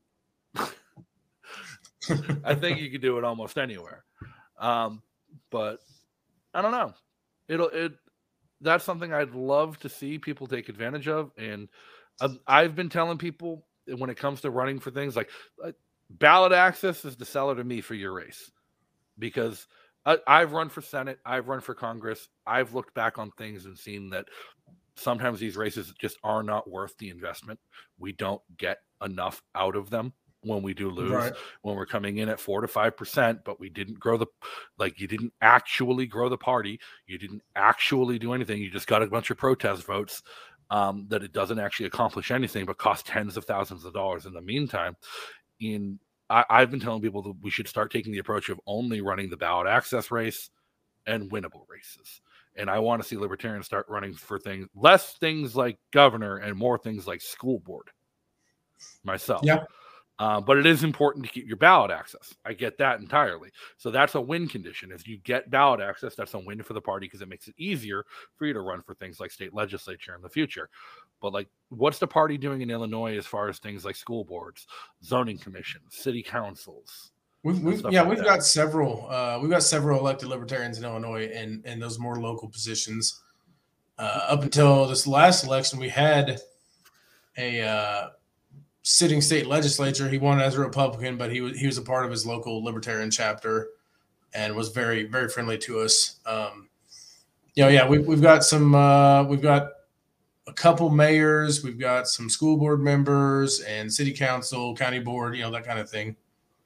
Speaker 1: I think you could do it almost anywhere. But I don't know. That's something I'd love to see people take advantage of. And I've been telling people when it comes to running for things like ballot access is the seller to me for your race, because I've run for Senate. I've run for Congress. I've looked back on things and seen that sometimes these races just are not worth the investment. We don't get enough out of them when we do lose, when we're coming in at 4 to 5%, but we didn't grow you didn't actually grow the party. You didn't actually do anything. You just got a bunch of protest votes that it doesn't actually accomplish anything, but cost tens of thousands of dollars in the meantime. I've been telling people that we should start taking the approach of only running the ballot access race and winnable races. And I want to see Libertarians start running for less things like governor and more things like school board myself.
Speaker 9: Yeah.
Speaker 1: But it is important to keep your ballot access. I get that entirely. So that's a win condition. If you get ballot access, that's a win for the party because it makes it easier for you to run for things like state legislature in the future. But like, what's the party doing in Illinois as far as things like school boards, zoning commissions, city councils?
Speaker 9: We've got several elected libertarians in Illinois in those more local positions. Up until this last election, we had a sitting state legislature. He won as a Republican, but he was a part of his local libertarian chapter and was very, very friendly to us. We've got a couple mayors, we've got some school board members and city council, county board, that kind of thing.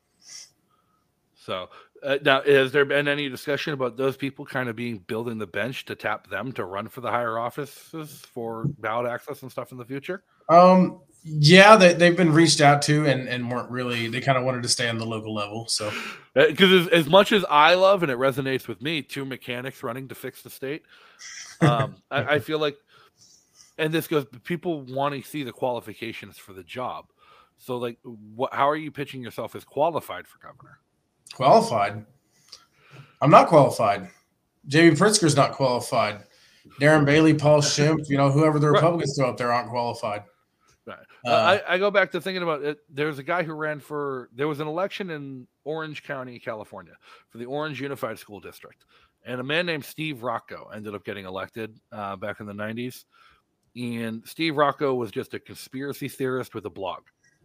Speaker 1: So now, has there been any discussion about those people kind of building the bench to tap them to run for the higher offices for ballot access and stuff in the future?
Speaker 9: Yeah, they've been reached out to and weren't really, they kind of wanted to stay on the local level. So,
Speaker 1: because as much as I love, and it resonates with me, 2 mechanics running to fix the state, I feel like, and this goes, people want to see the qualifications for the job. So like, how are you pitching yourself as qualified for governor?
Speaker 9: Qualified? I'm not qualified. J.B. Pritzker's not qualified. Darren Bailey, Paul Schimpf, whoever the Republicans throw up there aren't qualified.
Speaker 1: Right. I go back to thinking about it. There's a guy who there was an election in Orange County, California for the Orange Unified School District. And a man named Steve Rocco ended up getting elected back in the 90s. And Steve Rocco was just a conspiracy theorist with a blog.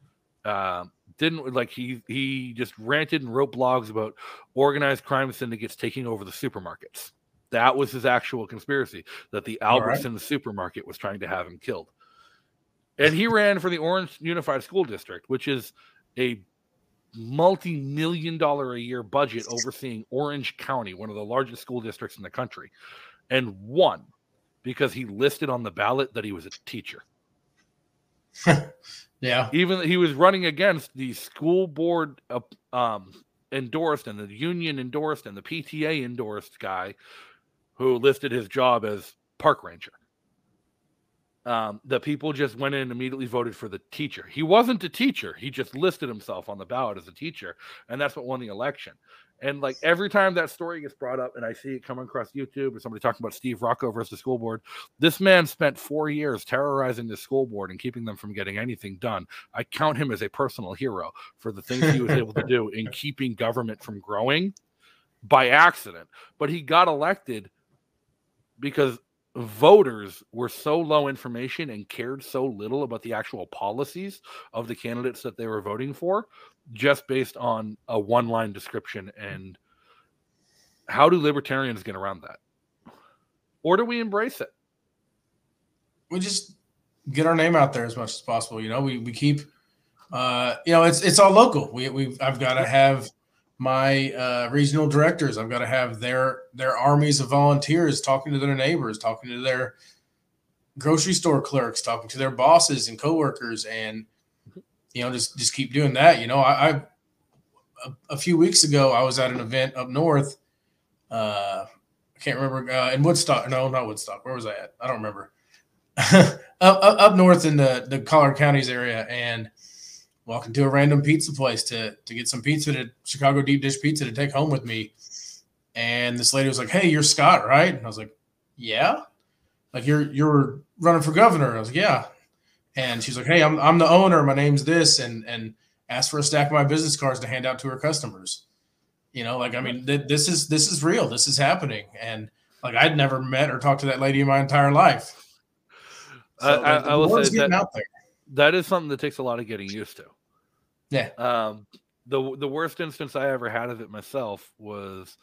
Speaker 1: He just ranted and wrote blogs about organized crime syndicates taking over the supermarkets. That was his actual conspiracy, that the Albertsons supermarket was trying to have him killed. And he ran for the Orange Unified School District, which is a multi-million-dollar a year budget overseeing Orange County, one of the largest school districts in the country, and won because he listed on the ballot that he was a teacher.
Speaker 9: Yeah.
Speaker 1: Even he was running against the school board endorsed and the union endorsed and the PTA endorsed guy who listed his job as park ranger. The people just went in and immediately voted for the teacher. He wasn't a teacher. He just listed himself on the ballot as a teacher. And that's what won the election. And like every time that story gets brought up and I see it coming across YouTube or somebody talking about Steve Rocco versus the school board, this man spent 4 years terrorizing the school board and keeping them from getting anything done. I count him as a personal hero for the things he was able to do in keeping government from growing by accident. But he got elected because voters were so low information and cared so little about the actual policies of the candidates that they were voting for, just based on a one-line description. And how do libertarians get around that? Or do we embrace it?
Speaker 9: We just get our name out there as much as possible. We keep, it's all local. I've got to have my regional directors. I've got to have their armies of volunteers talking to their neighbors, talking to their grocery store clerks, talking to their bosses and coworkers, and just keep doing that. I a few weeks ago I was at an event up north. I can't remember in Woodstock. No, not Woodstock. Where was I at? I don't remember. up north in the Collier Counties area, and walking to a random pizza place to get some pizza, to Chicago deep dish pizza to take home with me. And this lady was like, "Hey, you're Scott, right?" And I was like, "Yeah." Like, you're running for governor. And I was like, "Yeah." And she's like, "Hey, I'm the owner. My name's this," and asked for a stack of my business cards to hand out to her customers. This is real. This is happening. And like, I'd never met or talked to that lady in my entire life. So,
Speaker 1: I will say
Speaker 9: that out there.
Speaker 1: That is something that takes a lot of getting used to.
Speaker 9: Yeah.
Speaker 1: The worst instance I ever had of it myself was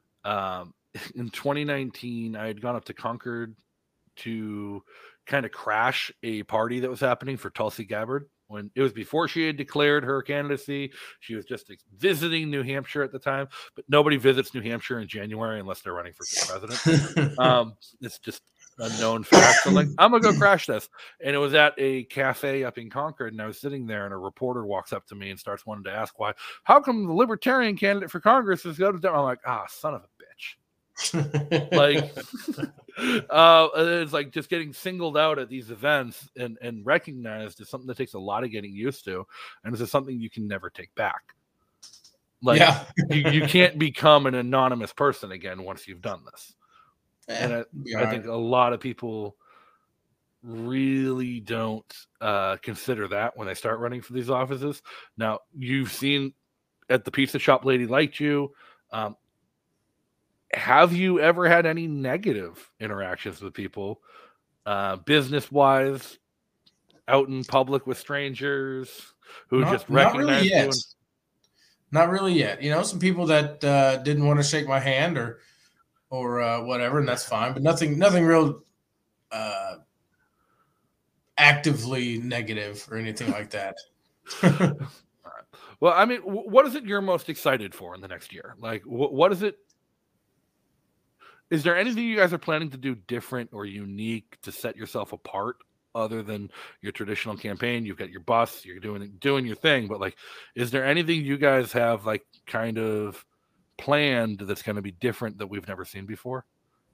Speaker 1: in 2019. I had gone up to Concord to kind of crash a party that was happening for Tulsi Gabbard. When it was before she had declared her candidacy. She was just visiting New Hampshire at the time, but nobody visits New Hampshire in January unless they're running for president. It's just a known fact. So like, I'm gonna go crash this. And it was at a cafe up in Concord, and I was sitting there, and a reporter walks up to me and starts wanting to ask how come the libertarian candidate for Congress is going to I'm like, son of a bitch. Like it's like just getting singled out at these events and recognized is something that takes a lot of getting used to, and this is something you can never take back. Like, yeah. you can't become an anonymous person again once you've done this. And I think a lot of people really don't consider that when they start running for these offices. Now, you've seen at the pizza shop lady liked you. Have you ever had any negative interactions with people, business-wise, out in public with strangers who just recognize you?
Speaker 9: Not really yet. Some people that didn't want to shake my hand or whatever, and that's fine. But nothing real actively negative or anything like that.
Speaker 1: Well, I mean, what is it you're most excited for in the next year? Like, what is it? Is there anything you guys are planning to do different or unique to set yourself apart other than your traditional campaign? You've got your bus, you're doing your thing, but like, is there anything you guys have like kind of planned that's going to be different that we've never seen before?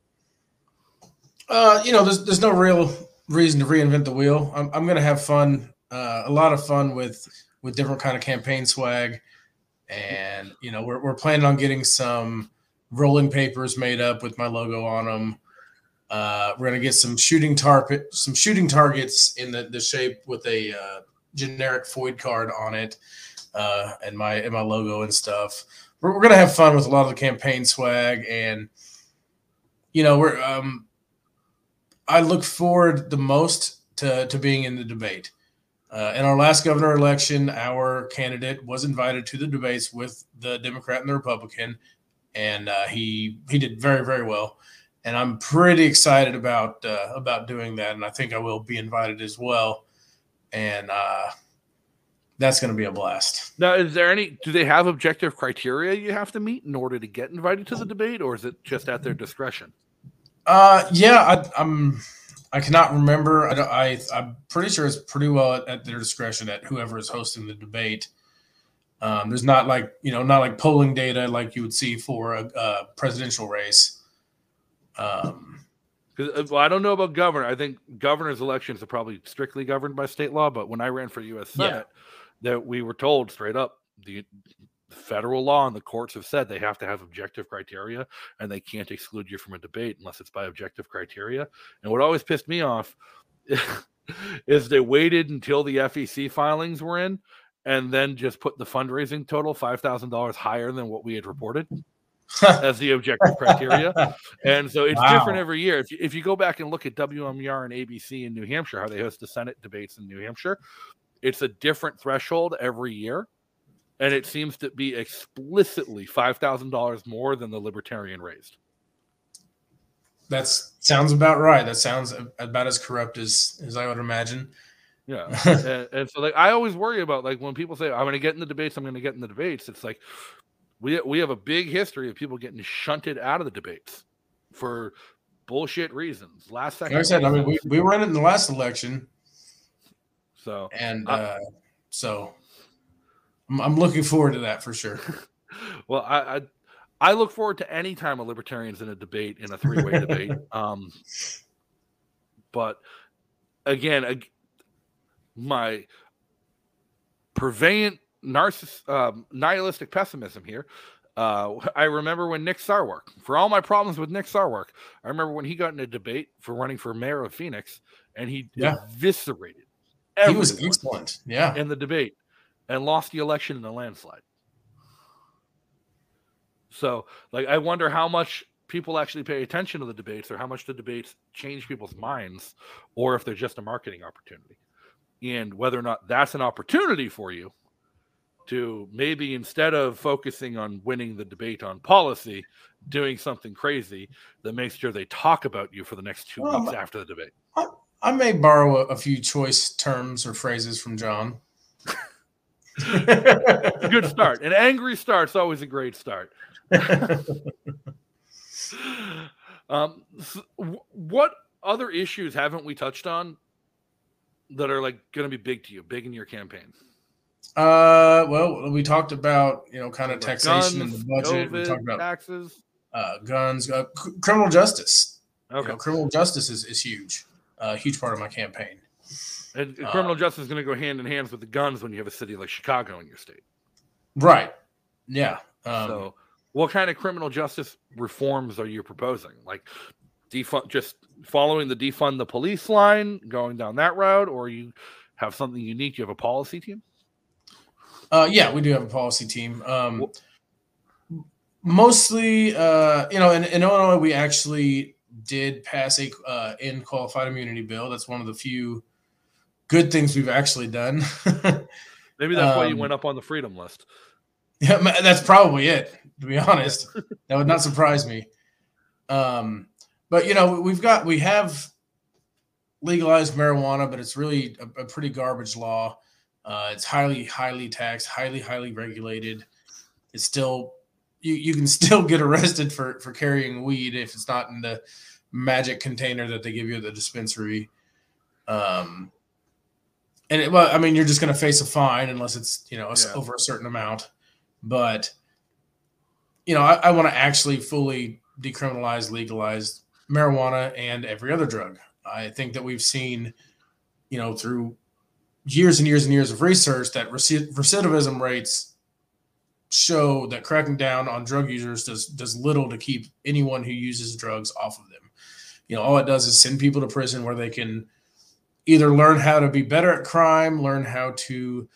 Speaker 9: There's no real reason to reinvent the wheel. I'm going to have fun, a lot of fun with different kind of campaign swag, and we're planning on getting some rolling papers made up with my logo on them. We're gonna get some shooting targets in the shape with a generic Foyd card on it, and my logo and stuff. We're gonna have fun with a lot of the campaign swag, and we're I look forward the most to being in the debate. In our last governor election, our candidate was invited to the debates with the Democrat and the Republican, and he did very, very well. And I'm pretty excited about doing that, and I think I will be invited as well. And that's going to be a blast.
Speaker 1: Now, do they have objective criteria you have to meet in order to get invited to the debate, or is it just at their discretion?
Speaker 9: Yeah, I cannot remember. I'm pretty sure it's pretty well at their discretion at whoever is hosting the debate. There's not like polling data like you would see for a presidential race.
Speaker 1: Well, I don't know about governor. I think governor's elections are probably strictly governed by state law. But when I ran for U.S. Senate, that we were told straight up the federal law and the courts have said they have to have objective criteria, and they can't exclude you from a debate unless it's by objective criteria. And what always pissed me off is they waited until the FEC filings were in, and then just put the fundraising total $5,000 higher than what we had reported as the objective criteria. And so it's different every year. If you go back and look at WMER and ABC in New Hampshire, how they host the Senate debates in New Hampshire, it's a different threshold every year. And it seems to be explicitly $5,000 more than the Libertarian raised.
Speaker 9: That sounds about right. That sounds about as corrupt as I would imagine.
Speaker 1: Yeah. and so I always worry about when people say, I'm going to get in the debates, it's like, we have a big history of people getting shunted out of the debates for bullshit reasons. Last second.
Speaker 9: Like I said, we were in it in the last election.
Speaker 1: So
Speaker 9: so I'm looking forward to that for sure.
Speaker 1: Well, I look forward to any time a libertarian's in a debate, in a three-way debate. But again, my purveyant nihilistic pessimism here. I remember when Nick Sarwark, for all my problems with Nick Sarwark, I remember when he got in a debate for running for mayor of Phoenix, and he eviscerated everyone.
Speaker 9: He was excellent,
Speaker 1: in the debate, and lost the election in a landslide. So, I wonder how much people actually pay attention to the debates, or how much the debates change people's minds, or if they're just a marketing opportunity, and whether or not that's an opportunity for you to maybe, instead of focusing on winning the debate on policy, doing something crazy that makes sure they talk about you for the next 2 weeks after the debate.
Speaker 9: I may borrow a few choice terms or phrases from John.
Speaker 1: A good start. An angry start's always a great start. What other issues haven't we touched on that are going to be big to you, big in your campaign?
Speaker 9: Well, we talked about kind of taxation
Speaker 1: guns,
Speaker 9: and the budget.
Speaker 1: COVID,
Speaker 9: we talked about
Speaker 1: taxes,
Speaker 9: guns, criminal justice.
Speaker 1: Okay,
Speaker 9: criminal justice is huge, huge part of my campaign.
Speaker 1: And criminal justice is going to go hand in hand with the guns when you have a city like Chicago in your state,
Speaker 9: right? Yeah.
Speaker 1: So, what kind of criminal justice reforms are you proposing? Just following the defund the police line, going down that route, or you have something unique? You have a policy team?
Speaker 9: Yeah, we do have a policy team. Mostly, in Illinois, we actually did pass a qualified immunity bill. That's one of the few good things we've actually done.
Speaker 1: Maybe that's why you went up on the freedom list.
Speaker 9: Yeah, that's probably it, to be honest. That would not surprise me. But we have legalized marijuana, but it's really a pretty garbage law. It's highly, highly taxed, highly, highly regulated. It's still you can still get arrested for carrying weed if it's not in the magic container that they give you at the dispensary. You're just going to face a fine unless it's over a certain amount. But I want to actually fully decriminalize, legalize marijuana and every other drug. I think that we've seen, through years and years and years of research that recidivism rates show that cracking down on drug users does little to keep anyone who uses drugs off of them. All it does is send people to prison where they can either learn how to be better at crime, learn how to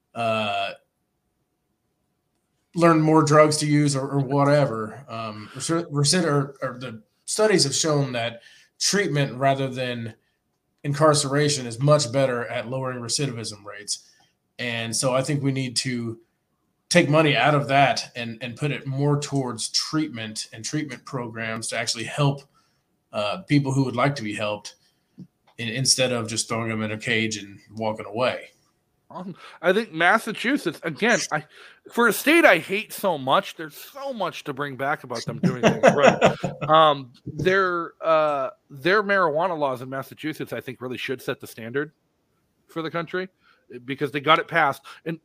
Speaker 9: learn more drugs to use or whatever. The studies have shown that treatment rather than incarceration is much better at lowering recidivism rates. And so I think we need to take money out of that and put it more towards treatment and treatment programs to actually help people who would like to be helped instead of just throwing them in a cage and walking away.
Speaker 1: I think Massachusetts, again, for a state I hate so much, there's so much to bring back about them doing things right. Their marijuana laws in Massachusetts, I think, really should set the standard for the country because they got it passed. And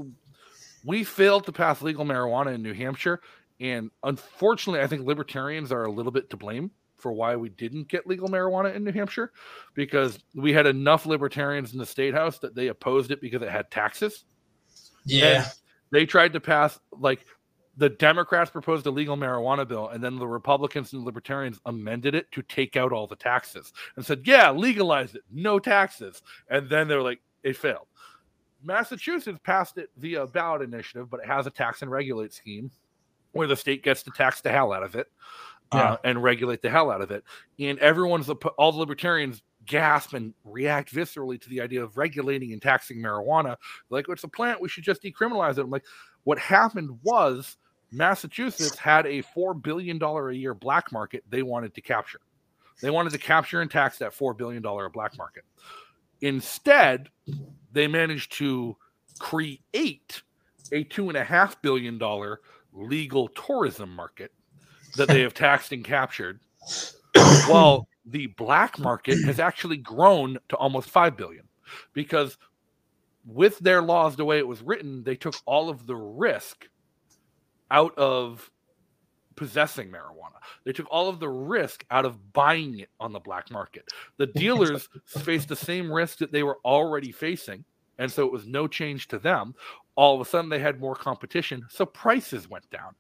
Speaker 1: we failed to pass legal marijuana in New Hampshire. And unfortunately, I think libertarians are a little bit to blame for why we didn't get legal marijuana in New Hampshire, because we had enough libertarians in the state house that they opposed it because it had taxes.
Speaker 9: Yeah.
Speaker 1: And they tried to pass, like, the Democrats proposed a legal marijuana bill, and then the Republicans and libertarians amended it to take out all the taxes and said, yeah, legalize it, no taxes. And then they were like, it failed. Massachusetts passed it via ballot initiative, but it has a tax and regulate scheme where the state gets to tax the hell out of it. And regulate the hell out of it. And all the libertarians gasp and react viscerally to the idea of regulating and taxing marijuana. Like, it's a plant, we should just decriminalize it. I'm like, what happened was Massachusetts had a $4 billion a year black market they wanted to capture. They wanted to capture and tax that $4 billion black market. Instead, they managed to create a $2.5 billion legal tourism market that they have taxed and captured, while the black market has actually grown to almost $5 billion, because with their laws the way it was written, they took all of the risk out of possessing marijuana. They took all of the risk out of buying it on the black market. The dealers faced the same risk that they were already facing, and so it was no change to them. All of a sudden, they had more competition, so prices went down.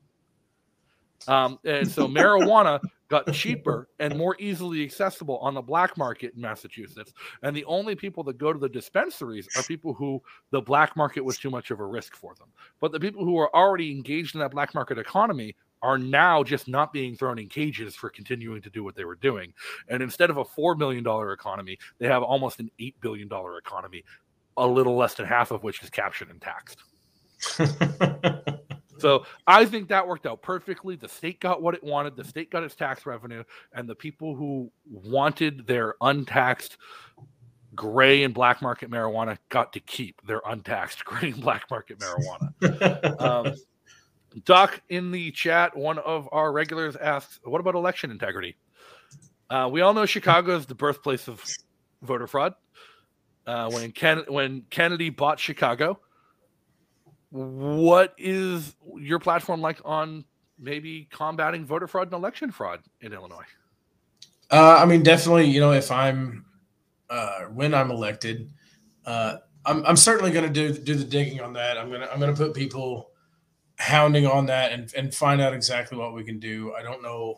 Speaker 1: And so marijuana got cheaper and more easily accessible on the black market in Massachusetts. And the only people that go to the dispensaries are people who the black market was too much of a risk for them. But the people who are already engaged in that black market economy are now just not being thrown in cages for continuing to do what they were doing. And instead of a $4 million economy, they have almost an $8 billion economy, a little less than half of which is captured and taxed. So I think that worked out perfectly. The state got what it wanted. The state got its tax revenue, and the people who wanted their untaxed gray and black market marijuana got to keep their untaxed gray and black market marijuana. Doc in the chat, one of our regulars asks, what about election integrity? We all know Chicago is the birthplace of voter fraud. When Kennedy bought Chicago, what is your platform like on maybe combating voter fraud and election fraud in Illinois?
Speaker 9: I mean, definitely, if I'm when I'm elected, I'm certainly going to do the digging on that. I'm going to put people hounding on that and find out exactly what we can do. I don't know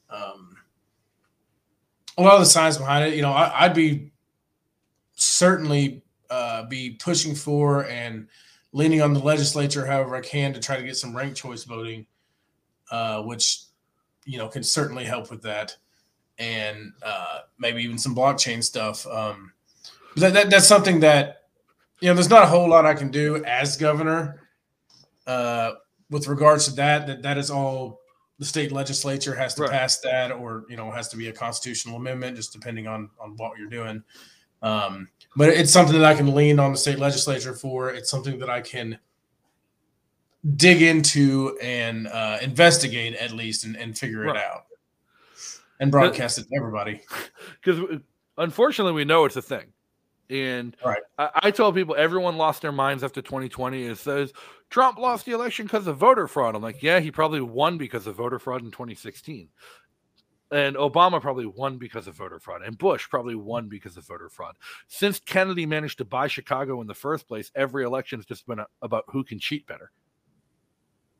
Speaker 9: a lot of the science behind it. I'd be certainly be pushing for and leaning on the legislature however I can to try to get some ranked choice voting, which, can certainly help with that. And maybe even some blockchain stuff. That's something that, there's not a whole lot I can do as governor with regards to that. That is all the state legislature has to pass that, or, has to be a constitutional amendment, just depending on what you're doing. But it's something that I can lean on the state legislature for. It's something that I can dig into and investigate at least and figure it out and broadcast it to everybody.
Speaker 1: Because unfortunately, we know it's a thing. And I tell people everyone lost their minds after 2020. It says Trump lost the election because of voter fraud. I'm like, yeah, he probably won because of voter fraud in 2016. And Obama probably won because of voter fraud. And Bush probably won because of voter fraud. Since Kennedy managed to buy Chicago in the first place, every election has just been about who can cheat better.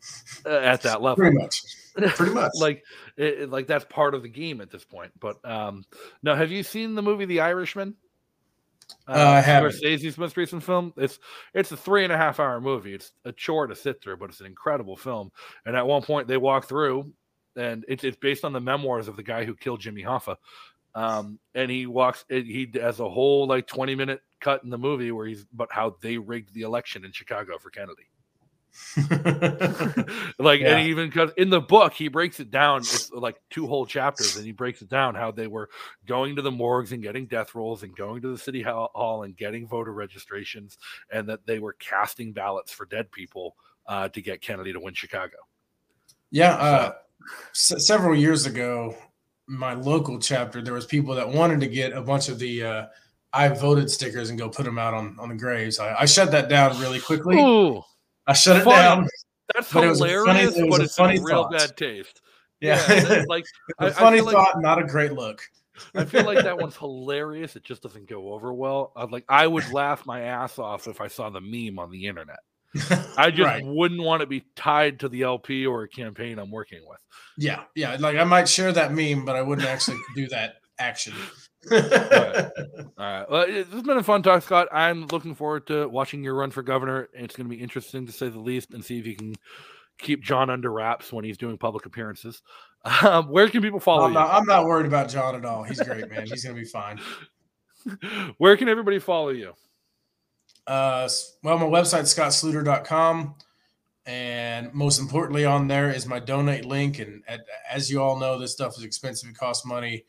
Speaker 1: at that level.
Speaker 9: Pretty much.
Speaker 1: like that's part of the game at this point. But now, have you seen the movie The Irishman?
Speaker 9: I haven't.
Speaker 1: Scorsese's most recent film. It's a 3.5-hour movie. It's a chore to sit through, but it's an incredible film. And at one point, they walk through, and it's based on the memoirs of the guy who killed Jimmy Hoffa. And he has a whole 20-minute cut in the movie where he's about how they rigged the election in Chicago for Kennedy. And he even, because in the book he breaks it down, it's like 2 whole chapters, and he breaks it down how they were going to the morgues and getting death rolls and going to the city hall and getting voter registrations, and that they were casting ballots for dead people to get Kennedy to win Chicago.
Speaker 9: Several years ago, my local chapter, there was people that wanted to get a bunch of the I voted stickers and go put them out on the graves. I shut that down really quickly.
Speaker 1: Ooh.
Speaker 9: I shut it down.
Speaker 1: That's hilarious, but it's a real bad taste.
Speaker 9: Yeah.
Speaker 1: A
Speaker 9: funny thought, not a great look.
Speaker 1: I feel like that one's hilarious. It just doesn't go over well. I would laugh my ass off if I saw the meme on the internet. I just wouldn't want to be tied to the LP or a campaign I'm working with.
Speaker 9: Yeah. I might share that meme, but I wouldn't actually do that action.
Speaker 1: All right. Well, it's been a fun talk, Scott. I'm looking forward to watching your run for governor. It's going to be interesting to say the least, and see if you can keep John under wraps when he's doing public appearances. Where can people follow you?
Speaker 9: I'm not worried about John at all. He's great, man. He's going to be fine.
Speaker 1: Where can everybody follow you?
Speaker 9: Well, my website, scottsluter.com. And most importantly on there is my donate link. And as you all know, this stuff is expensive. It costs money.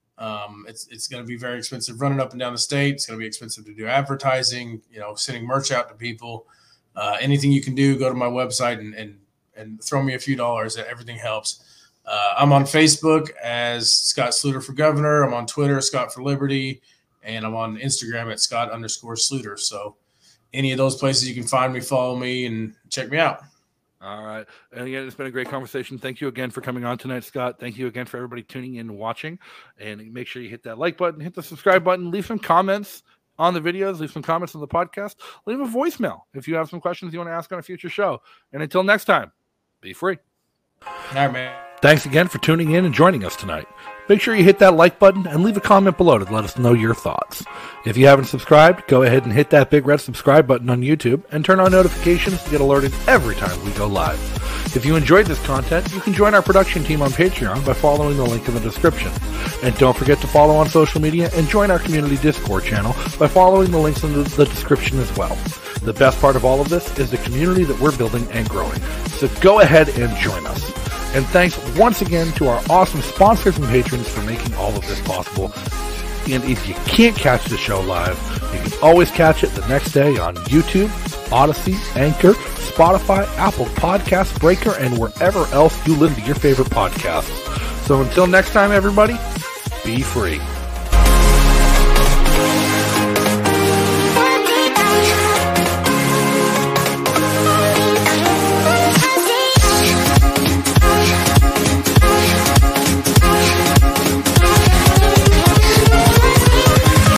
Speaker 9: It's going to be very expensive running up and down the state. It's going to be expensive to do advertising, sending merch out to people. Anything you can do, go to my website and throw me a few dollars. Everything helps. I'm on Facebook as Scott Sluter for Governor. I'm on Twitter, Scott for Liberty, and I'm on Instagram at Scott_Sluter. So any of those places you can find me, follow me, and check me out.
Speaker 1: All right. And again, it's been a great conversation. Thank you again for coming on tonight, Scott. Thank you again for everybody tuning in and watching. And make sure you hit that like button, hit the subscribe button, leave some comments on the videos, leave some comments on the podcast, leave a voicemail if you have some questions you want to ask on a future show. And until next time, be free.
Speaker 9: All right, man.
Speaker 1: Thanks again for tuning in and joining us tonight. Make sure you hit that like button and leave a comment below to let us know your thoughts. If you haven't subscribed, go ahead and hit that big red subscribe button on YouTube and turn on notifications to get alerted every time we go live. If you enjoyed this content, you can join our production team on Patreon by following the link in the description. And don't forget to follow on social media and join our community Discord channel by following the links in the description as well. The best part of all of this is the community that we're building and growing. So go ahead and join us. And thanks once again to our awesome sponsors and patrons for making all of this possible. And if you can't catch the show live, you can always catch it the next day on YouTube, Odyssey, Anchor, Spotify, Apple Podcasts, Breaker, and wherever else you listen to your favorite podcasts. So until next time, everybody, be free.